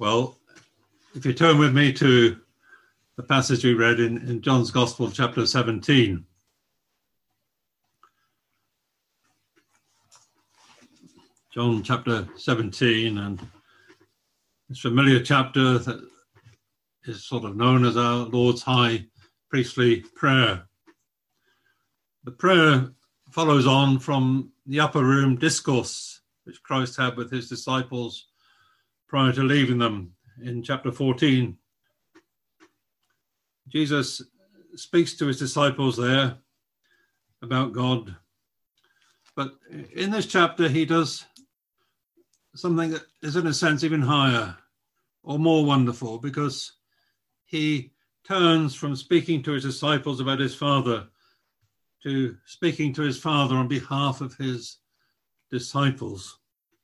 Well, if you turn with me to the passage we read in John's Gospel, chapter 17. John chapter 17, and this familiar chapter that is sort of known as our Lord's High Priestly Prayer. The prayer follows on from the upper room discourse which Christ had with his disciples prior to leaving them in chapter 14. Jesus speaks to his disciples there about God, but in this chapter he does something that is in a sense even higher or more wonderful, because he turns from speaking to his disciples about his Father to speaking to his Father on behalf of his disciples.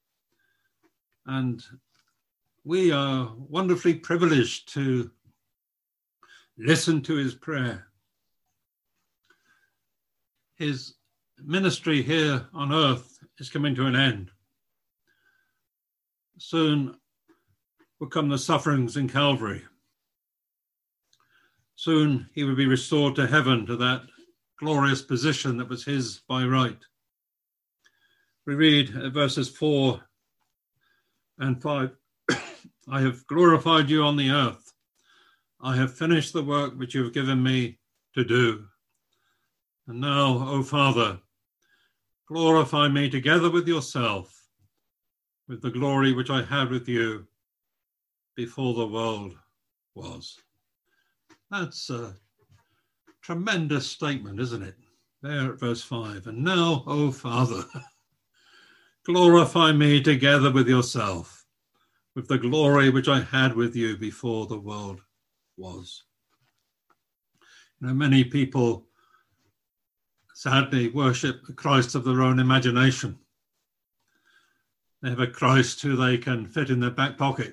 And we are wonderfully privileged to listen to his prayer. His ministry here on earth is coming to an end. Soon will come the sufferings in Calvary. Soon he will be restored to heaven, to that glorious position that was his by right. We read verses 4 and 5. I have glorified you on the earth. I have finished the work which you have given me to do. And now, O Father, glorify me together with yourself, with the glory which I had with you before the world was. That's a tremendous statement, isn't it? There at verse 5. And now, O Father, glorify me together with yourself, with the glory which I had with you before the world was. You know, many people sadly worship the Christ of their own imagination. They have a Christ who they can fit in their back pocket.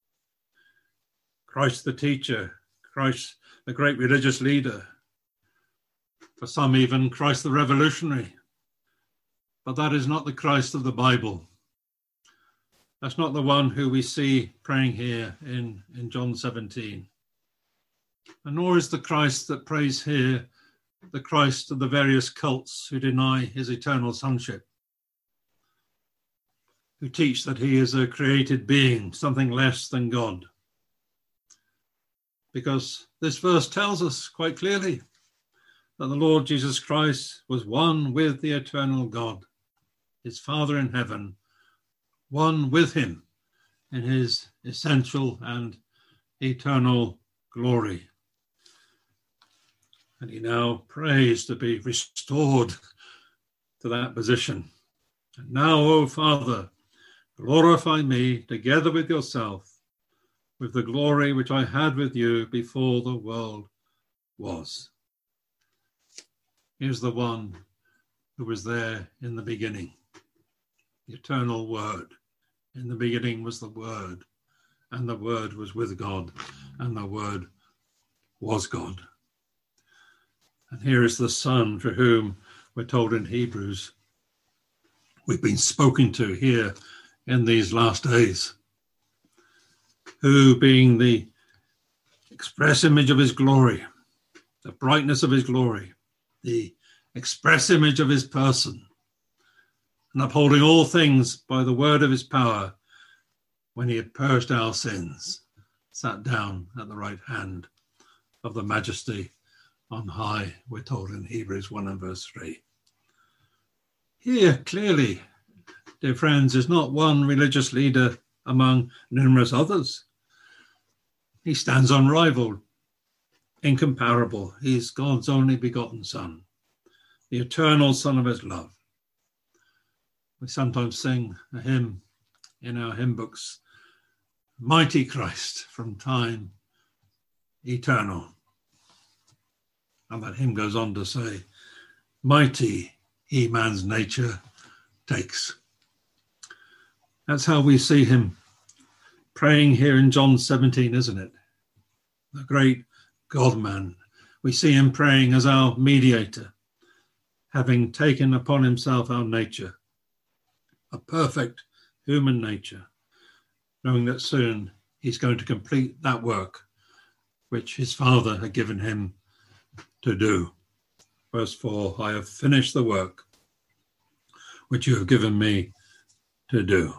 Christ the teacher, Christ the great religious leader, for some even Christ the revolutionary. But that is not the Christ of the Bible. That's not the one who we see praying here in John 17. And nor is the Christ that prays here the Christ of the various cults who deny his eternal sonship, who teach that he is a created being, something less than God. Because this verse tells us quite clearly that the Lord Jesus Christ was one with the eternal God, his Father in heaven, one with him in his essential and eternal glory. And he now prays to be restored to that position. And now, O Father, glorify me together with yourself, with the glory which I had with you before the world was. Here's the one who was there in the beginning, the eternal Word. In the beginning was the Word, and the Word was with God, and the Word was God. And here is the Son for whom we're told in Hebrews we've been spoken to here in these last days, who being the express image of his glory, the brightness of his glory, the express image of his person, and upholding all things by the word of his power, when he had purged our sins, sat down at the right hand of the Majesty on high, we're told in Hebrews 1 and verse 3. Here, clearly, dear friends, is not one religious leader among numerous others. He stands unrivaled, incomparable. He is God's only begotten Son, the eternal Son of his love. We sometimes sing a hymn in our hymn books, Mighty Christ from time eternal. And that hymn goes on to say, mighty he man's nature takes. That's how we see him praying here in John 17, isn't it? The great God-man. We see him praying as our mediator, having taken upon himself our nature, a perfect human nature, knowing that soon he's going to complete that work which his Father had given him to do. Verse 4, I have finished the work which you have given me to do.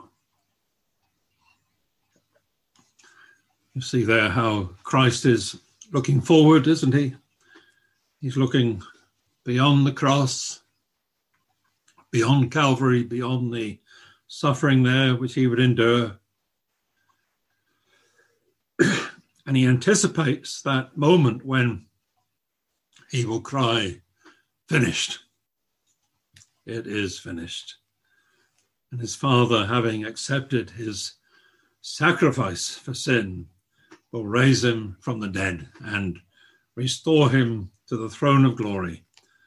You see there how Christ is looking forward, isn't he? He's looking beyond the cross, beyond Calvary, beyond the suffering there which he would endure. And he anticipates that moment when he will cry, finished. It is finished. And his Father, having accepted his sacrifice for sin, will raise him from the dead and restore him to the throne of glory.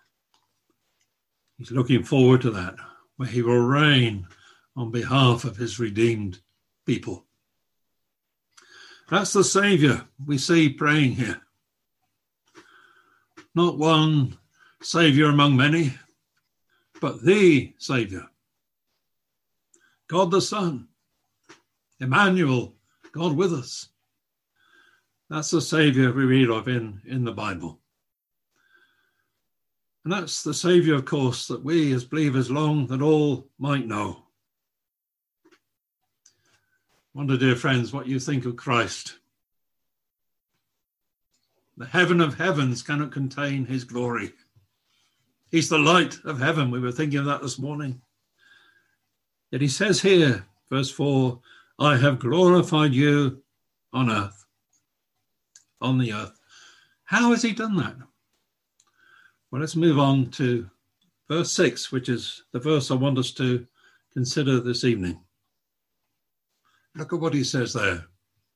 He's looking forward to that, where he will reign on behalf of his redeemed people. That's the Saviour we see praying here. Not one Saviour among many, but the Saviour. God the Son, Emmanuel, God with us. That's the Saviour we read of in the Bible. And that's the Saviour, of course, that we as believers long that all might know. I wonder, dear friends, what you think of Christ. The heaven of heavens cannot contain his glory. He's the light of heaven. We were thinking of that this morning. Yet he says here, verse 4, I have glorified you on earth, on the earth. How has he done that? Well, let's move on to verse 6, which is the verse I want us to consider this evening. Look at what he says there.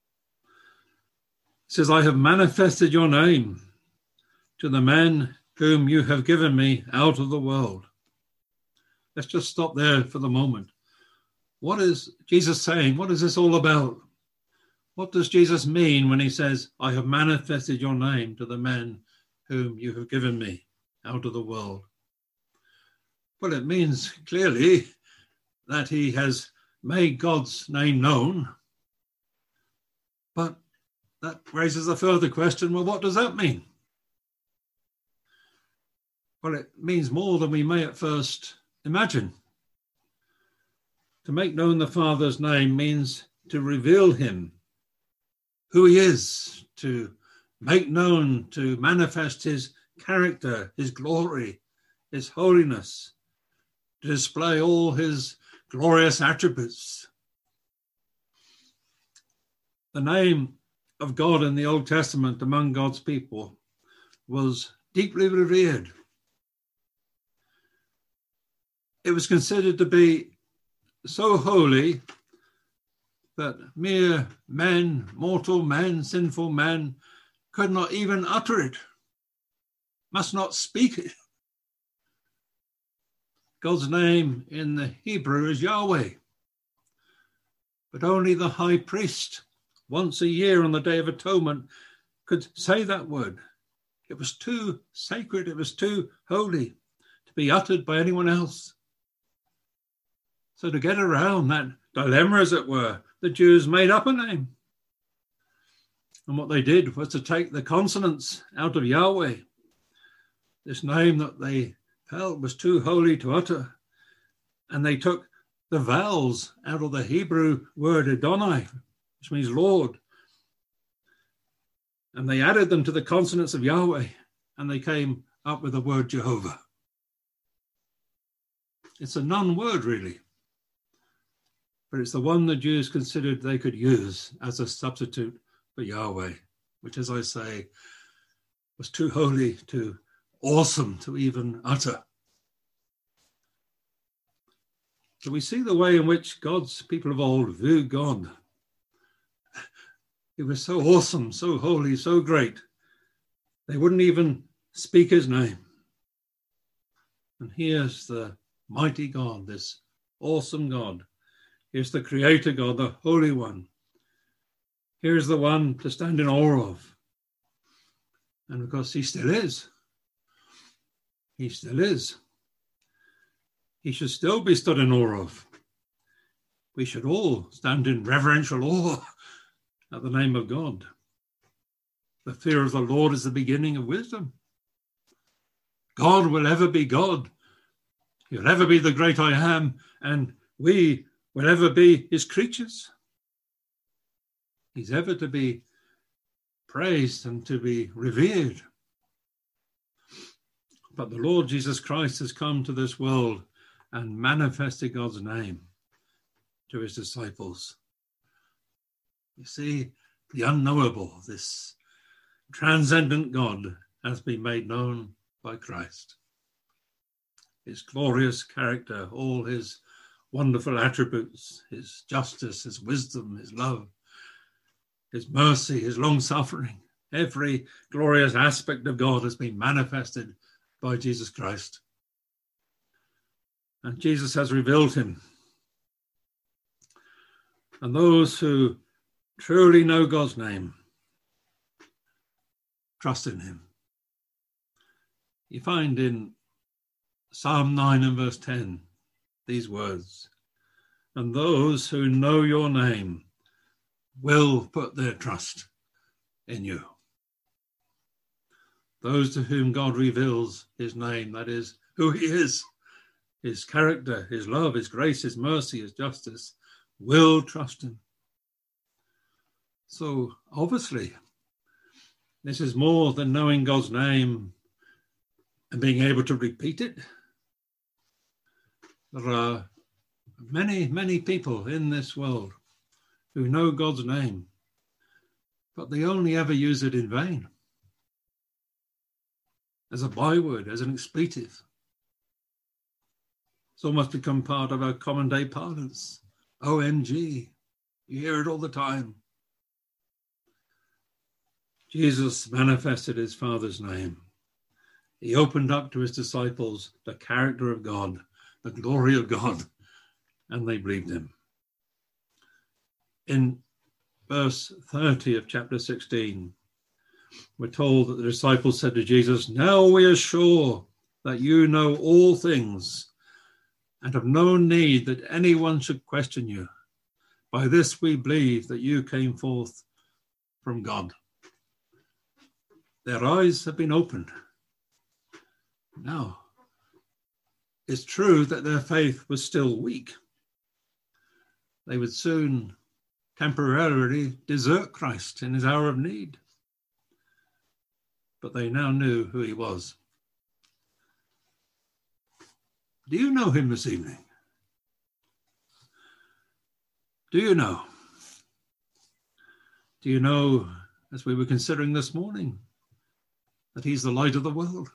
He says, I have manifested your name to the men whom you have given me out of the world. Let's just stop there for the moment. What is Jesus saying? What is this all about? What does Jesus mean when he says, I have manifested your name to the men whom you have given me out of the world? Well, it means clearly that he has made God's name known. But that raises a further question. Well, what does that mean? Well, it means more than we may at first imagine. To make known the Father's name means to reveal him, who he is, to make known, to manifest his character, his glory, his holiness, to display all his glorious attributes. The name of God in the Old Testament among God's people was deeply revered. It was considered to be so holy that mere men, mortal men, sinful men, could not even utter it, must not speak it. God's name in the Hebrew is Yahweh, but only the high priest, once a year on the Day of Atonement, could say that word. It was too sacred, it was too holy to be uttered by anyone else. So to get around that dilemma, as it were, the Jews made up a name. And what they did was to take the consonants out of Yahweh, this name that they felt was too holy to utter. And they took the vowels out of the Hebrew word Adonai, which means Lord. And they added them to the consonants of Yahweh, and they came up with the word Jehovah. It's a non-word, really. But it's the one the Jews considered they could use as a substitute for Yahweh, which, as I say, was too holy, too awesome to even utter. So we see the way in which God's people of old viewed God. He was so awesome, so holy, so great. They wouldn't even speak his name. And here's the mighty God, this awesome God. Here's the Creator God, the Holy One. Here's the one to stand in awe of. And of course, he still is. He still is. He should still be stood in awe of. We should all stand in reverential awe at the name of God. The fear of the Lord is the beginning of wisdom. God will ever be God. He'll ever be the great I am, and we will ever be his creatures. He's ever to be praised and to be revered. But the Lord Jesus Christ has come to this world and manifested God's name to his disciples. You see, the unknowable, this transcendent God, has been made known by Christ. His glorious character, all his wonderful attributes, his justice, his wisdom, his love, his mercy, his long-suffering, every glorious aspect of God has been manifested by Jesus Christ. And Jesus has revealed him. And those who truly know God's name trust in him. You find in Psalm 9 and verse 10 these words, "And those who know your name will put their trust in you." Those to whom God reveals his name, that is, who he is, his character, his love, his grace, his mercy, his justice, will trust him. So obviously, this is more than knowing God's name and being able to repeat it. There are many, many people in this world who know God's name, but they only ever use it in vain, as a byword, as an expletive. It's almost become part of our common day parlance. OMG, you hear it all the time. Jesus manifested his Father's name. He opened up to his disciples the character of God, the glory of God, and they believed him. In verse 30 of chapter 16, we're told that the disciples said to Jesus, "Now we are sure that you know all things and have no need that anyone should question you. By this we believe that you came forth from God." Their eyes have been opened. Now, it's true that their faith was still weak. They would soon temporarily desert Christ in his hour of need. But they now knew who he was. Do you know him this evening? Do you know? Do you know, as we were considering this morning, that he's the light of the world?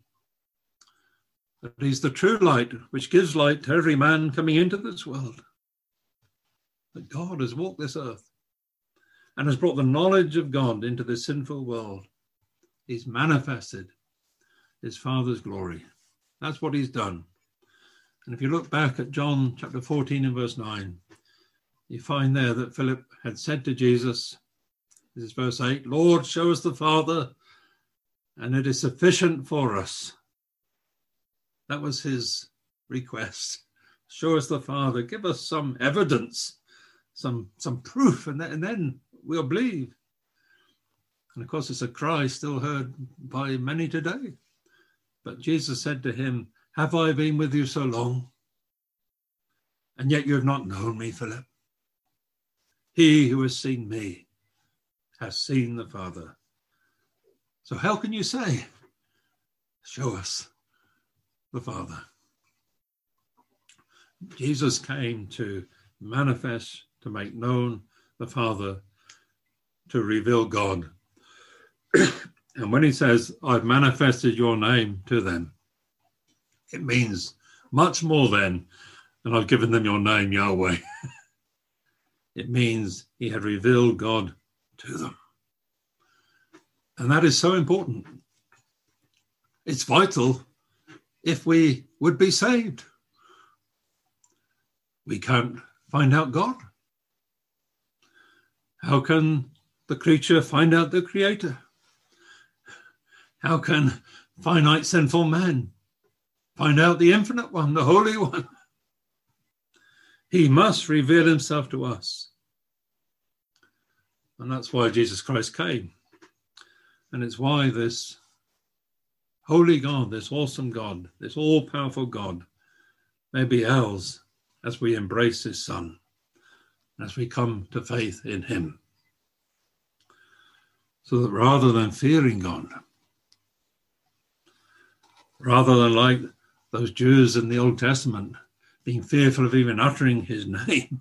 That he's the true light, which gives light to every man coming into this world. That God has walked this earth and has brought the knowledge of God into this sinful world. He's manifested his Father's glory. That's what he's done. And if you look back at John chapter 14 and verse 9, you find there that Philip had said to Jesus, this is verse 8, "Lord, show us the Father, and it is sufficient for us." That was his request. Show us the Father. Give us some evidence, some proof, and then we'll believe. And of course, it's a cry still heard by many today. But Jesus said to him, "Have I been with you so long? And yet you have not known me, Philip? He who has seen me has seen the Father. So how can you say, 'Show us the Father'?" Jesus came to manifest, to make known the Father, to reveal God. And when he says, "I've manifested your name to them," it means much more than I've given them your name, Yahweh. It means he had revealed God to them. And that is so important. It's vital if we would be saved. We can't find out God. How can the creature find out the Creator? How can finite sinful man find out the infinite one, the Holy One? He must reveal himself to us. And that's why Jesus Christ came. And it's why this holy God, this awesome God, this all-powerful God may be ours as we embrace his Son, as we come to faith in him. So that rather than fearing God, rather than like those Jews in the Old Testament being fearful of even uttering his name,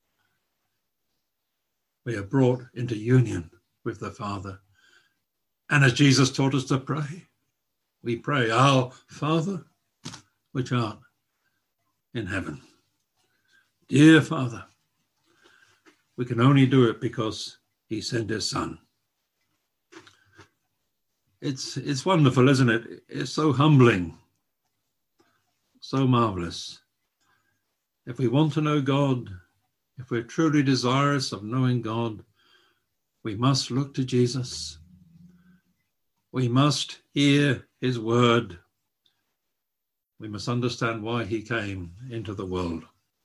we are brought into union with the Father. And as Jesus taught us to pray, we pray, Our Father, which art in heaven. Dear Father, we can only do it because he sent his Son. It's wonderful, isn't it? It's so humbling, so marvelous. If we want to know God, if we're truly desirous of knowing God, we must look to Jesus. We must hear his word. We must understand why he came into the world.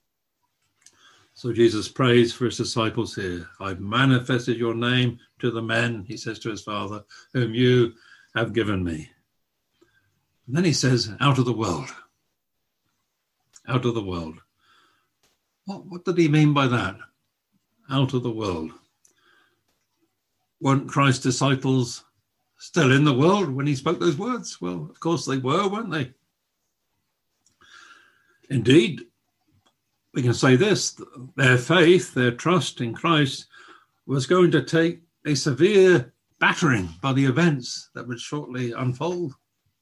So Jesus prays for his disciples here. I've manifested your name to the men, he says to his Father, whom you have given me. And then he says, out of the world. Out of the world. What did he mean by that? Out of the world. Weren't Christ's disciples still in the world when he spoke those words? Well, of course they were, weren't they? Indeed, we can say this, their faith, their trust in Christ was going to take a severe battering by the events that would shortly unfold.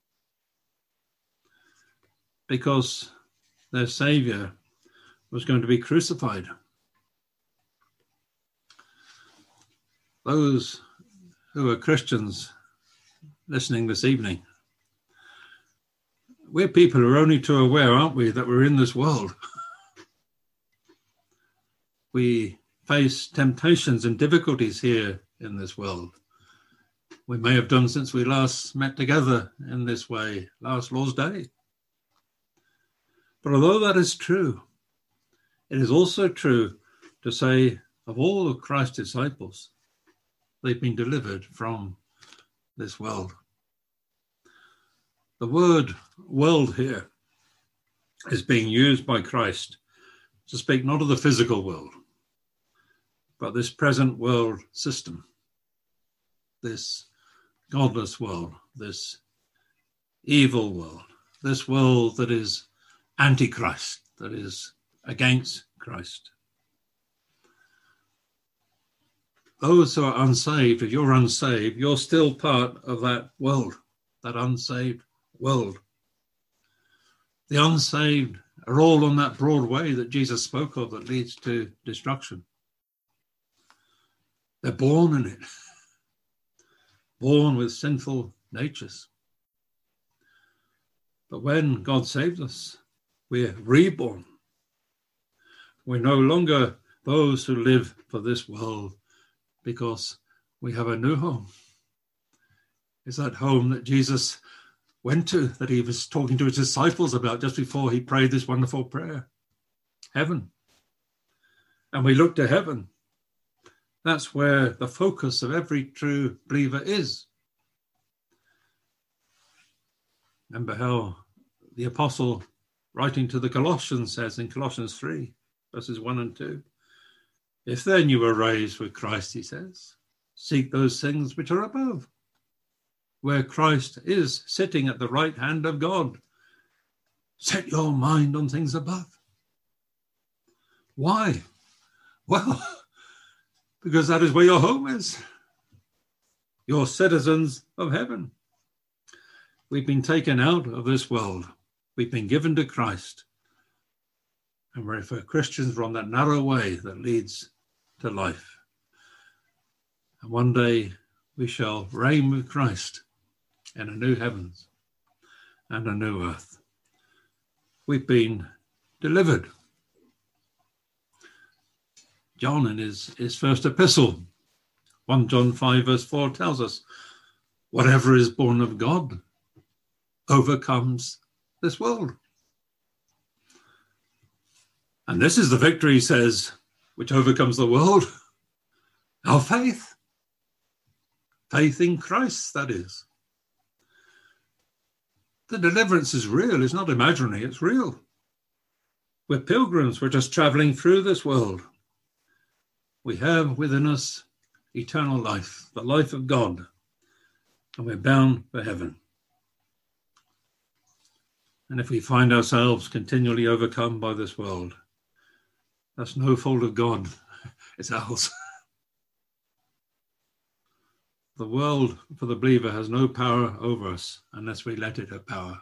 Because their Saviour was going to be crucified. Those who are Christians listening this evening, we're people who are only too aware, aren't we, that we're in this world. We face temptations and difficulties here in this world. We may have done since we last met together in this way, last Lord's Day. But although that is true, it is also true to say of all of Christ's disciples, they've been delivered from this world. The word world here is being used by Christ to speak not of the physical world, but this present world system, this godless world, this evil world, this world that is anti-Christ, that is against Christ. Those who are unsaved, if you're unsaved, you're still part of that world, that unsaved world. The unsaved are all on that broad way that Jesus spoke of that leads to destruction. They're born in it, born with sinful natures. But when God saved us, we're reborn. We're no longer those who live for this world because we have a new home. It's that home that Jesus went to, that he was talking to his disciples about just before he prayed this wonderful prayer. Heaven. And we look to heaven. That's where the focus of every true believer is. Remember how the apostle writing to the Colossians says in Colossians 3, verses 1 and 2, if then you were raised with Christ, he says, seek those things which are above, where Christ is sitting at the right hand of God. Set your mind on things above. Why? Well, because that is where your home is. You're citizens of heaven. We've been taken out of this world. We've been given to Christ. And we're for Christians, we're on that narrow way that leads to life. And one day we shall reign with Christ in a new heavens and a new earth. We've been delivered. John in his first epistle, 1 John 5 verse 4 tells us, whatever is born of God overcomes this world. And this is the victory, he says, which overcomes the world, Our faith. Faith in Christ, that is. The deliverance is real. It's not imaginary. It's real. We're pilgrims. We're just traveling through this world. We have within us eternal life, the life of God, and we're bound for heaven. And if we find ourselves continually overcome by this world, that's no fault of God. It's ours. The world for the believer has no power over us unless we let it have power.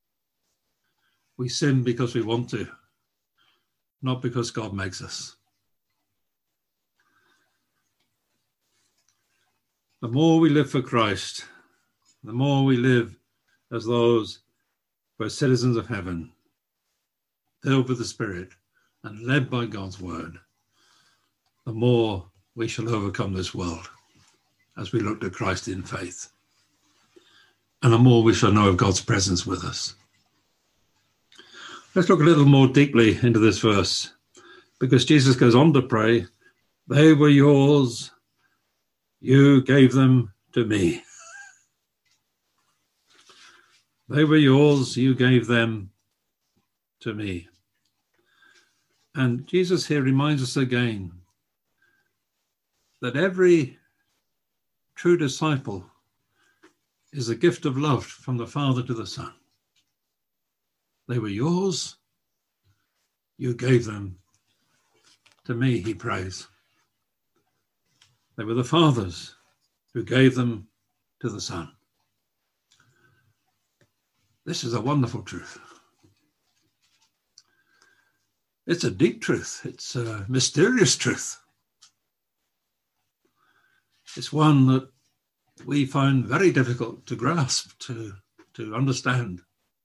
We sin because we want to, not because God makes us. The more we live for Christ, the more we live as those who are citizens of heaven, filled with the Spirit and led by God's word, the more we shall overcome this world as we look to Christ in faith. And the more we shall know of God's presence with us. Let's look a little more deeply into this verse, because Jesus goes on to pray, they were yours, you gave them to me. They were yours, you gave them to me. And Jesus here reminds us again that every true disciple is a gift of love from the Father to the Son. They were yours, you gave them to me, he prays. They were the Father's who gave them to the Son. This is a wonderful truth. It's a deep truth. It's a mysterious truth. It's one that we find very difficult to grasp, to understand.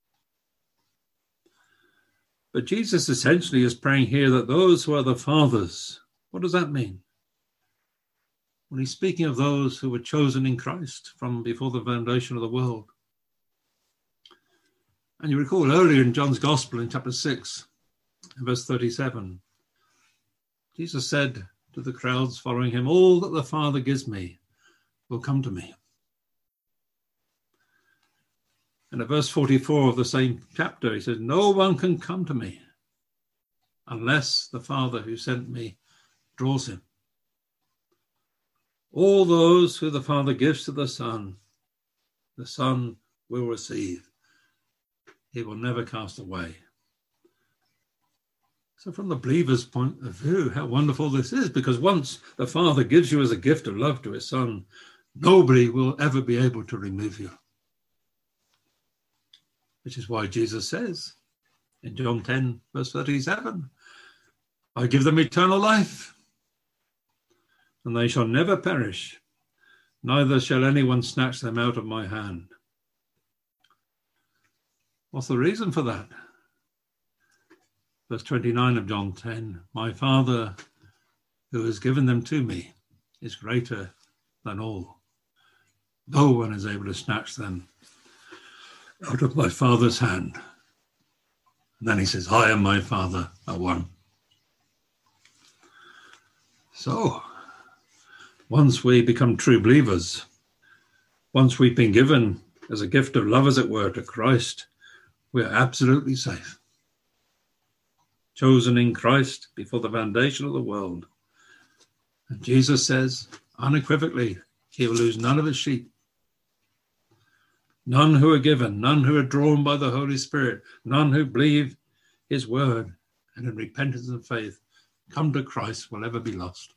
But Jesus essentially is praying here that those who are the Father's, what does that mean? Well, he's speaking of those who were chosen in Christ from before the foundation of the world. And you recall earlier in John's Gospel in chapter 6, in verse 37, Jesus said to the crowds following him, all that the Father gives me will come to me. And at verse 44 of the same chapter, he says, no one can come to me unless the Father who sent me draws him. All those who the Father gives to the Son will receive. He will never cast away. So from the believer's point of view, how wonderful this is, because once the Father gives you as a gift of love to his Son, nobody will ever be able to remove you. Which is why Jesus says in John 10, verse 37, I give them eternal life, and they shall never perish, neither shall anyone snatch them out of my hand. What's the reason for that? Verse 29 of John 10, my Father who has given them to me is greater than all. No one is able to snatch them out of my Father's hand. And then he says, I and my Father are one. So, once we become true believers, once we've been given as a gift of love, as it were, to Christ, we're absolutely safe. Chosen in Christ before the foundation of the world. And Jesus says unequivocally, he will lose none of his sheep. None who are given, none who are drawn by the Holy Spirit, none who believe his word and in repentance and faith come to Christ will ever be lost.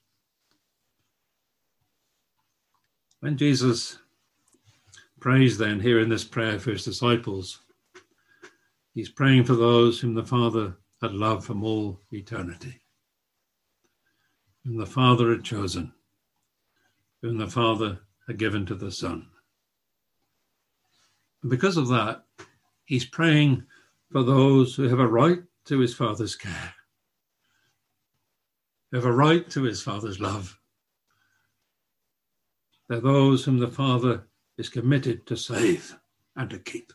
When Jesus prays then here in this prayer for his disciples, he's praying for those whom the Father had loved from all eternity, whom the Father had chosen, whom the Father had given to the Son. And because of that, he's praying for those who have a right to his Father's care, who have a right to his Father's love. They're those whom the Father is committed to save and to keep.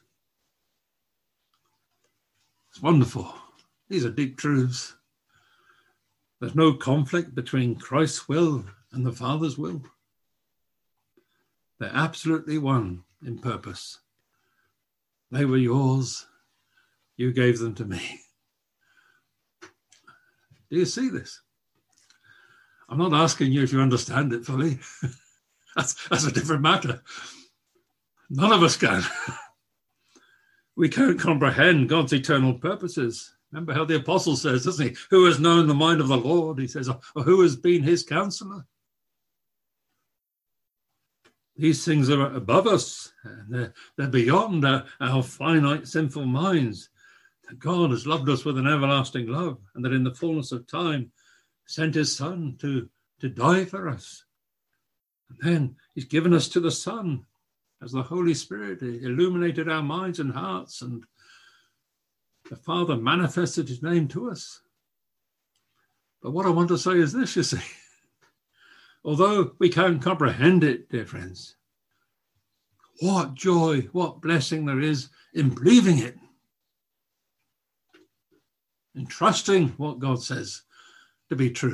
It's wonderful. These are deep truths. There's no conflict between Christ's will and the Father's will. They're absolutely one in purpose. They were yours. You gave them to me. Do you see this? I'm not asking you if you understand it fully. That's a different matter. None of us can. We can't comprehend God's eternal purposes. Remember how the apostle says, doesn't he? Who has known the mind of the Lord? He says, or who has been his counselor? These things are above us. And they're beyond our finite sinful minds. That God has loved us with an everlasting love, and that in the fullness of time sent his Son to die for us. And then he's given us to the Son as the Holy Spirit illuminated our minds and hearts, and the Father manifested his name to us. But what I want to say is this, you see. Although we can't comprehend it, dear friends, what joy, what blessing there is in believing it, in trusting what God says to be true.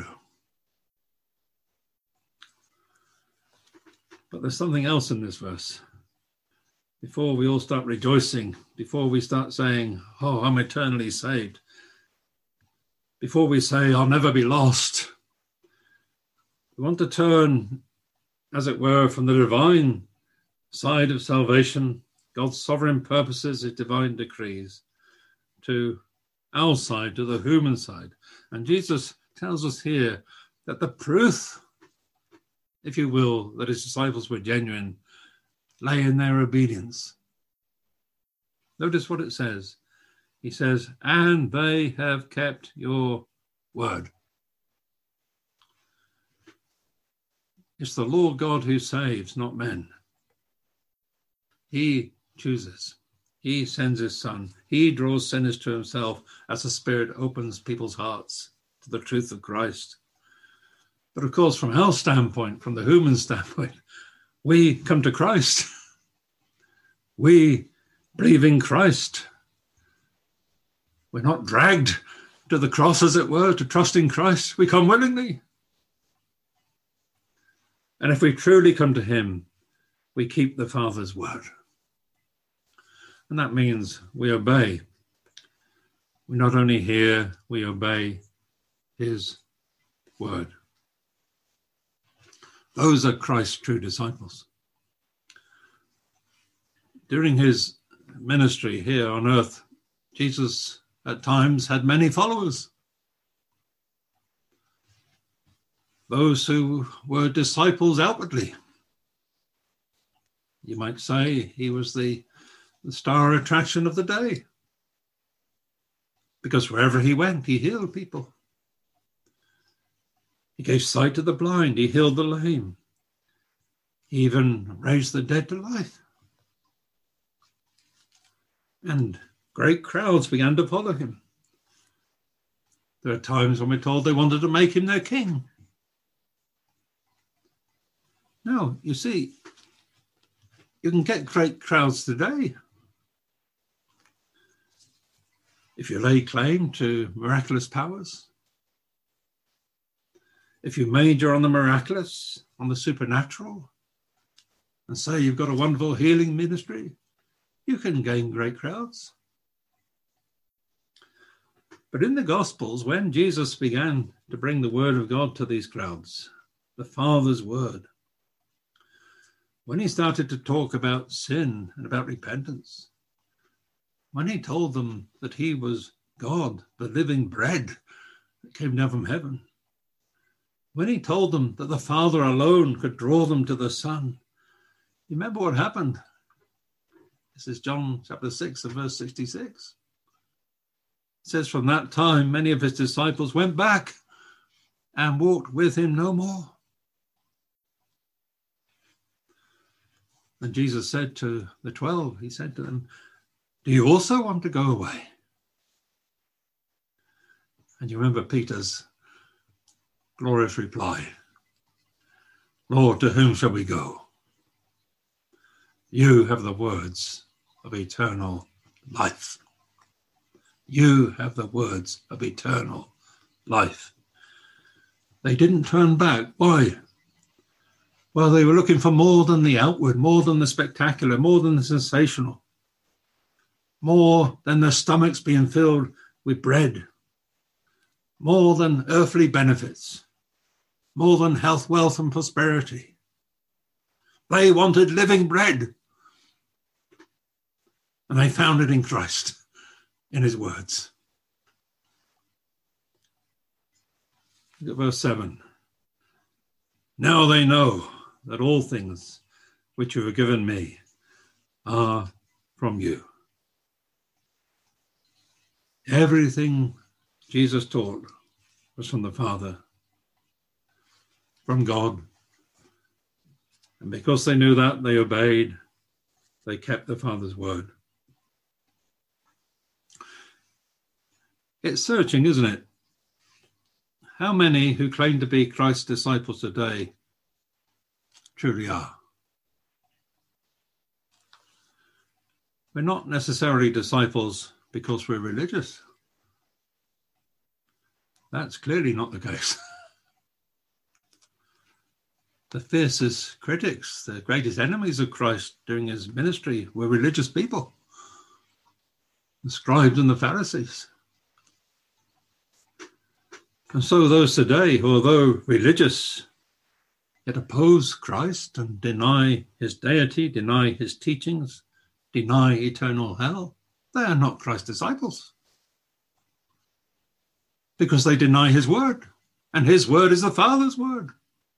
But there's something else in this verse. Before we all start rejoicing, before we start saying, oh, I'm eternally saved, before we say, I'll never be lost, we want to turn, as it were, from the divine side of salvation, God's sovereign purposes, his divine decrees, to our side, to the human side. And Jesus tells us here that the proof, if you will, that his disciples were genuine, lay in their obedience. Notice what it says. He says, and they have kept your word. It's the Lord God who saves, not men. He chooses. He sends his Son. He draws sinners to himself as the Spirit opens people's hearts to the truth of Christ. But of course, from our standpoint, from the human standpoint, we come to Christ. We believe in Christ. We're not dragged to the cross, as it were, to trust in Christ. We come willingly. And if we truly come to him, we keep the Father's word. And that means we obey. We not only hear, we obey his word. Those are Christ's true disciples. During his ministry here on earth, Jesus at times had many followers. Those who were disciples outwardly. You might say he was the star attraction of the day, because wherever he went, he healed people. He gave sight to the blind. He healed the lame. He even raised the dead to life. And great crowds began to follow him. There are times when we're told they wanted to make him their king. Now, you see, you can get great crowds today if you lay claim to miraculous powers. If you major on the miraculous, on the supernatural, and say you've got a wonderful healing ministry, you can gain great crowds. But in the Gospels, when Jesus began to bring the word of God to these crowds, the Father's word, when he started to talk about sin and about repentance, when he told them that he was God, the living bread that came down from heaven, when he told them that the Father alone could draw them to the Son, you remember what happened? This is John chapter 6 and verse 66. It says, from that time, many of his disciples went back and walked with him no more. And Jesus said to the 12, he said to them, do you also want to go away? And you remember Peter's glorious reply, Lord, to whom shall we go? You have the words of eternal life. You have the words of eternal life. They didn't turn back. Why? Well, they were looking for more than the outward, more than the spectacular, more than the sensational, more than their stomachs being filled with bread, more than earthly benefits, more than health, wealth, and prosperity. They wanted living bread. And they found it in Christ, in his words. Look at verse 7. Now they know that all things which you have given me are from you. Everything Jesus taught was from the Father, from God. And because they knew that, they obeyed. They kept the Father's word. It's searching, isn't it? How many who claim to be Christ's disciples today truly are? We're not necessarily disciples because we're religious. That's clearly not the case. The fiercest critics, the greatest enemies of Christ during his ministry were religious people, the scribes and the Pharisees. And so those today who, although religious, yet oppose Christ and deny his deity, deny his teachings, deny eternal hell, they are not Christ's disciples. Because they deny his word, and his word is the Father's word.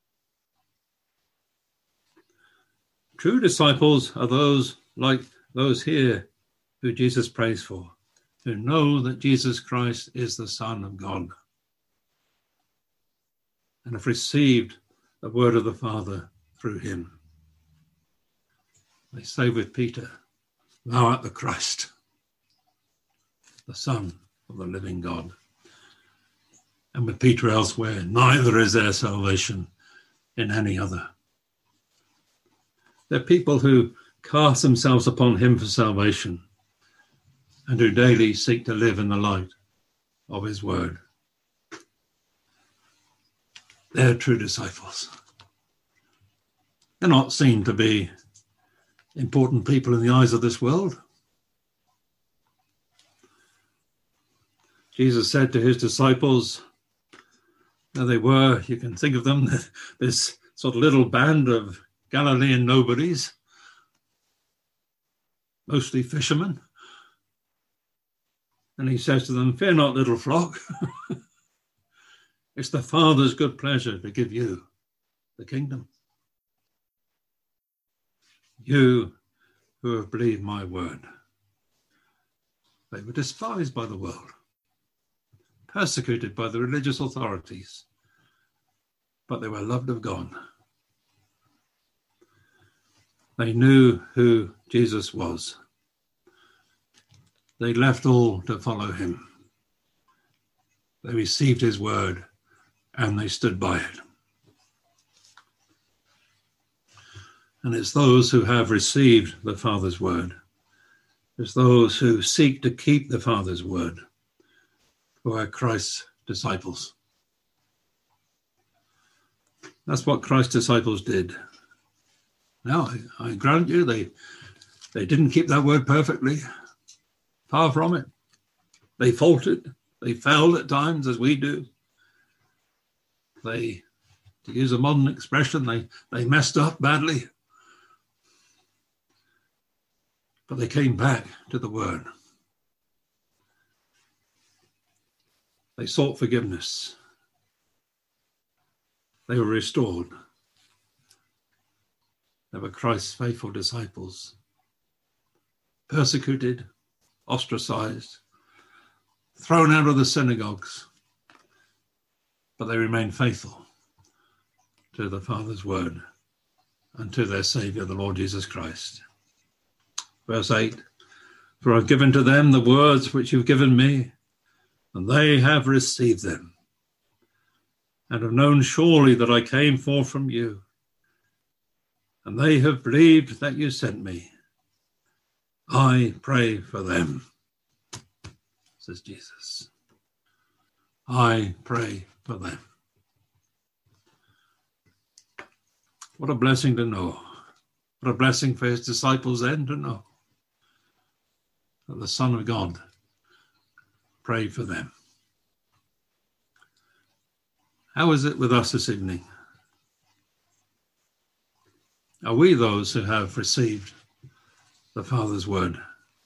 True disciples are those like those here who Jesus prays for, who know that Jesus Christ is the Son of God and have received the word of the Father through him. They say with Peter, "Thou art the Christ, the Son of the living God." And with Peter elsewhere, "Neither is there salvation in any other." They're people who cast themselves upon him for salvation and who daily seek to live in the light of his word. They're true disciples. They're not seen to be important people in the eyes of this world. Jesus said to his disciples, there they were, you can think of them, this sort of little band of Galilean nobodies, mostly fishermen. And he says to them, "Fear not, little flock. It's the Father's good pleasure to give you the kingdom. You who have believed my word." They were despised by the world, persecuted by the religious authorities, but they were loved of God. They knew who Jesus was. They left all to follow him. They received his word and they stood by it. And it's those who have received the Father's word, it's those who seek to keep the Father's word, who are Christ's disciples. That's what Christ's disciples did. Now, I grant you, they didn't keep that word perfectly. Far from it. They faltered. They failed at times, as we do. They, to use a modern expression, they messed up badly. But they came back to the word. They sought forgiveness. They were restored. They were Christ's faithful disciples, persecuted, ostracized, thrown out of the synagogues, but they remained faithful to the Father's word and to their Saviour, the Lord Jesus Christ. Verse 8, "For I've given to them the words which you've given me, and they have received them, and have known surely that I came forth from you, and they have believed that you sent me. I pray for them," says Jesus. I pray for them. What a blessing to know. What a blessing for his disciples then to know that the Son of God prayed for them. How is it with us this evening? Are we those who have received the Father's word?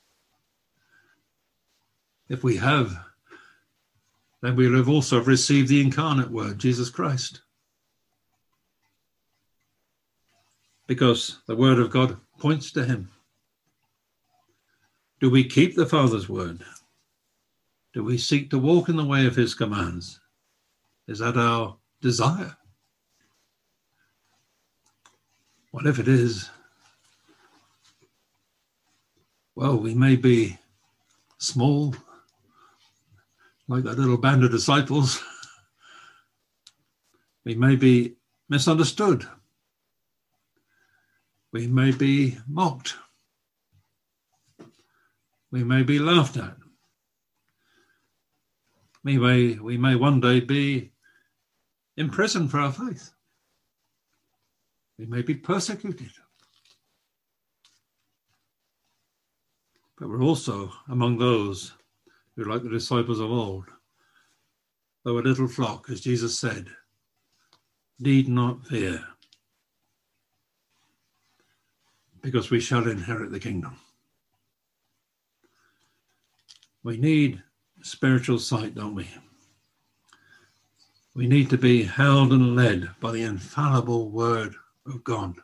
If we have, then we will have also received the incarnate word, Jesus Christ. Because the word of God points to him. Do we keep the Father's word? Do we seek to walk in the way of his commands? Is that our desire? Well, if it is, well, we may be small, like that little band of disciples. We may be misunderstood. We may be mocked. We may be laughed at. We may one day be imprisoned for our faith. We may be persecuted. But we're also among those who, like the disciples of old, though a little flock, as Jesus said, need not fear, because we shall inherit the kingdom. We need spiritual sight, don't we? We need to be held and led by the infallible word of God.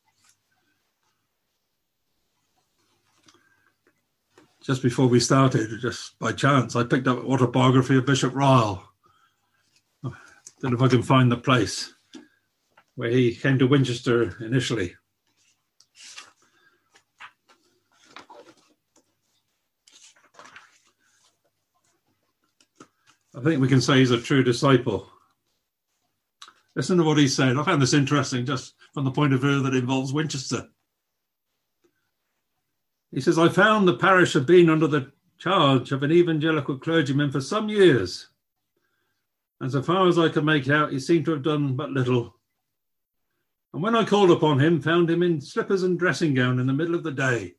Just before we started, just by chance, I picked up an autobiography of Bishop Ryle. I don't know if I can find the place where he came to Winchester initially. I think we can say he's a true disciple. Listen to what he said. I found this interesting just from the point of view that involves Winchester. He says, I found the parish had been under the charge of an evangelical clergyman for some years. And so far as I could make out, he seemed to have done but little. And when I called upon him, found him in slippers and dressing gown in the middle of the day.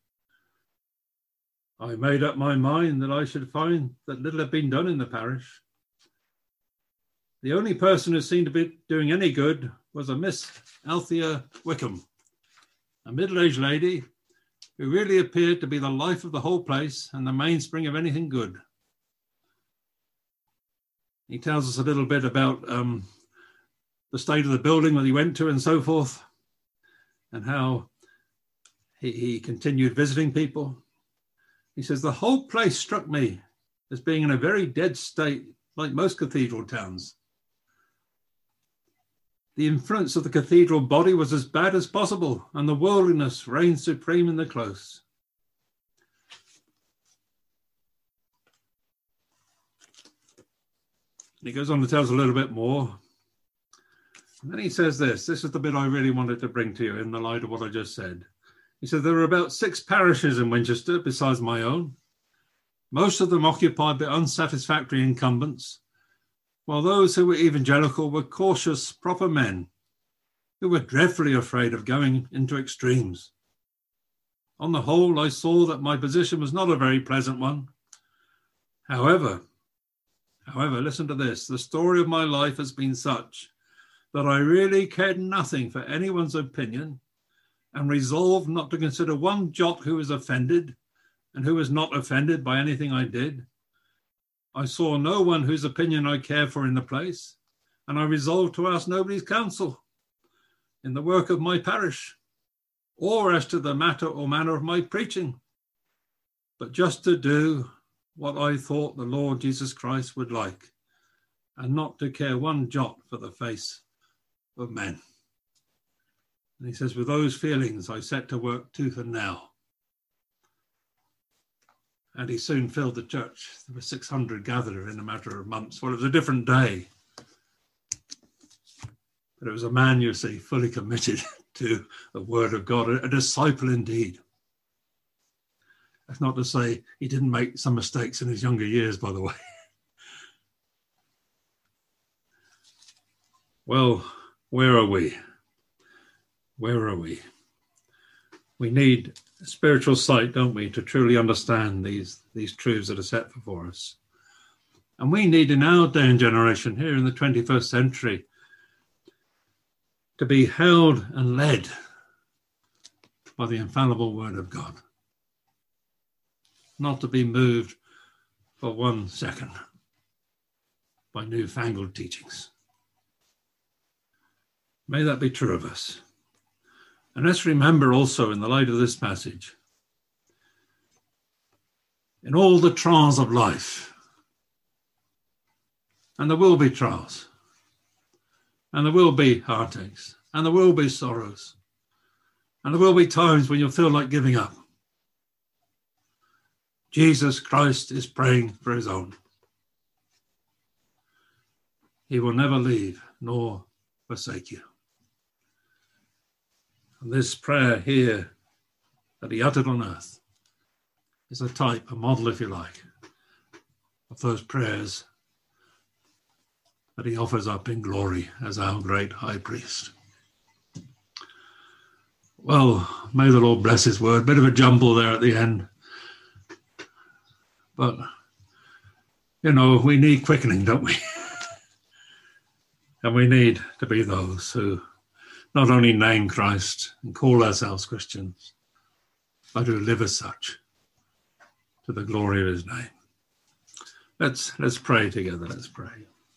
I made up my mind that I should find that little had been done in the parish. The only person who seemed to be doing any good was a Miss Althea Wickham, a middle-aged lady who really appeared to be the life of the whole place and the mainspring of anything good. He tells us a little bit about the state of the building that he went to and so forth, and how he continued visiting people. He says, the whole place struck me as being in a very dead state, like most cathedral towns. The influence of the cathedral body was as bad as possible, and the worldliness reigned supreme in the close. And he goes on to tell us a little bit more. And then he says this is the bit I really wanted to bring to you in the light of what I just said. He said, there are about 6 parishes in Winchester besides my own, most of them occupied by unsatisfactory incumbents, while those who were evangelical were cautious, proper men who were dreadfully afraid of going into extremes. On the whole, I saw that my position was not a very pleasant one. However, listen to this, the story of my life has been such that I really cared nothing for anyone's opinion and resolved not to consider one jot who was offended and who was not offended by anything I did. I saw no one whose opinion I cared for in the place, and I resolved to ask nobody's counsel in the work of my parish, or as to the matter or manner of my preaching, but just to do what I thought the Lord Jesus Christ would like, and not to care one jot for the face of men. And he says, with those feelings, I set to work tooth and nail. And he soon filled the church. There were 600 gathered in a matter of months. Well, it was a different day. But it was a man, you see, fully committed to the word of God, a disciple indeed. That's not to say he didn't make some mistakes in his younger years, by the way. Well, where are we? Where are we? We need spiritual sight, don't we, to truly understand these truths that are set before us. And we need in our day and generation, here in the 21st century, to be held and led by the infallible word of God. Not to be moved for 1 second by newfangled teachings. May that be true of us. And let's remember also, in the light of this passage, in all the trials of life, and there will be trials, and there will be heartaches, and there will be sorrows, and there will be times when you'll feel like giving up. Jesus Christ is praying for his own. He will never leave nor forsake you. And this prayer here that he uttered on earth is a type, a model, if you like, of those prayers that he offers up in glory as our great high priest. Well, may the Lord bless his word. Bit of a jumble there at the end. But, you know, we need quickening, don't we? And we need to be those who not only name Christ and call ourselves Christians, but who live as such to the glory of his name. Let's pray together. Let's pray.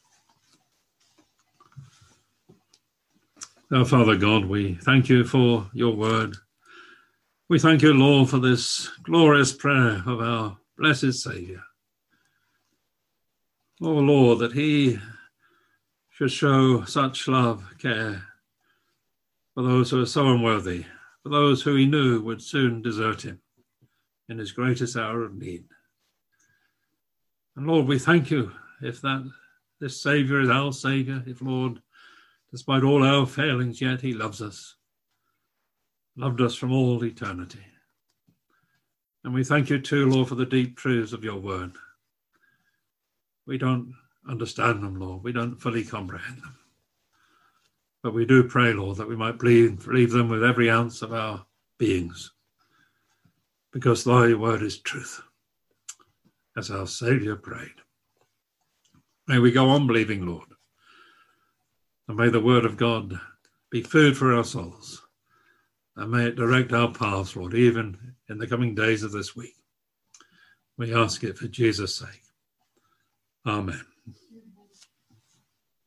Our Father God, we thank you for your word. We thank you, Lord, for this glorious prayer of our blessed Saviour. Oh, Lord, that he should show such love, care for those who are so unworthy, for those who he knew would soon desert him in his greatest hour of need. And Lord, we thank you if this Saviour is our Saviour, if, Lord, despite all our failings, yet he loves us, loved us from all eternity. And we thank you too, Lord, for the deep truths of your word. We don't understand them, Lord. We don't fully comprehend them. But we do pray, Lord, that we might believe them with every ounce of our beings, because thy word is truth, as our Saviour prayed. May we go on believing, Lord, and may the word of God be food for our souls, and may it direct our paths, Lord, even in the coming days of this week. We ask it for Jesus' sake. Amen.